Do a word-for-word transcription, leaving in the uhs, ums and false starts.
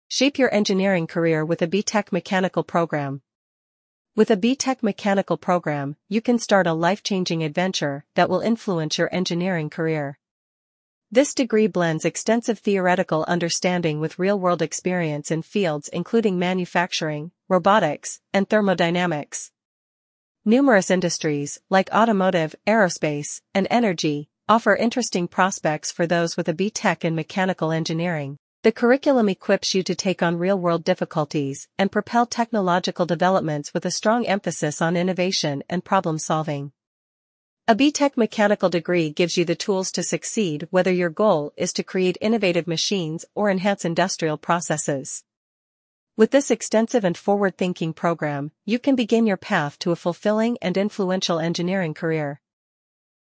Shape your engineering career with a B Tech Mechanical program. With a B Tech Mechanical program, you can start a life-changing adventure that will influence your engineering career. This degree blends extensive theoretical understanding with real-world experience in fields including manufacturing, robotics, and thermodynamics. Numerous industries, like automotive, aerospace, and energy, offer interesting prospects for those with a B Tech in mechanical engineering. The curriculum equips you to take on real-world difficulties and propel technological developments with a strong emphasis on innovation and problem-solving. A B Tech Mechanical degree gives you the tools to succeed whether your goal is to create innovative machines or enhance industrial processes. With this extensive and forward-thinking program, you can begin your path to a fulfilling and influential engineering career.